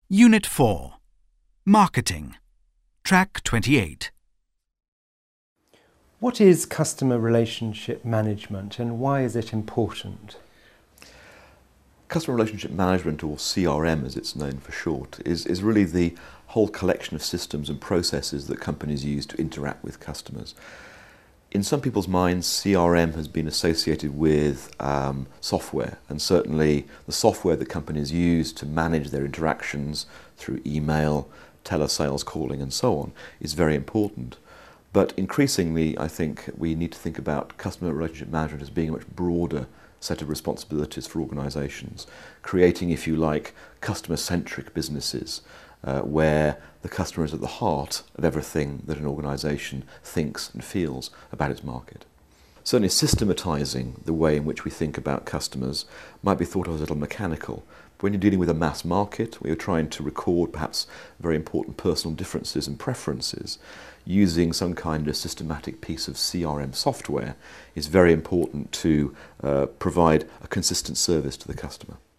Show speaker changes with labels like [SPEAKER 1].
[SPEAKER 1] Unit 4. Marketing. Track 28.
[SPEAKER 2] What is customer relationship management and why is it important?
[SPEAKER 3] Customer relationship management, or CRM as it's known for short, is really the whole collection of systems and processes that companies use to interact with customers. In some people's minds, CRM has been associated with software, and certainly the software that companies use to manage their interactions through email, telesales calling and so on is very important. But increasingly, I think we need to think about customer relationship management as being a much broader set of responsibilities for organisations, creating, if you like, customer-centric businesses where the customer is at the heart of everything that an organisation thinks and feels about its market. Certainly systematising the way in which we think about customers might be thought of as a little mechanical. But when you're dealing with a mass market, where you're trying to record perhaps very important personal differences and preferences, using some kind of systematic piece of CRM software is very important to provide a consistent service to the customer.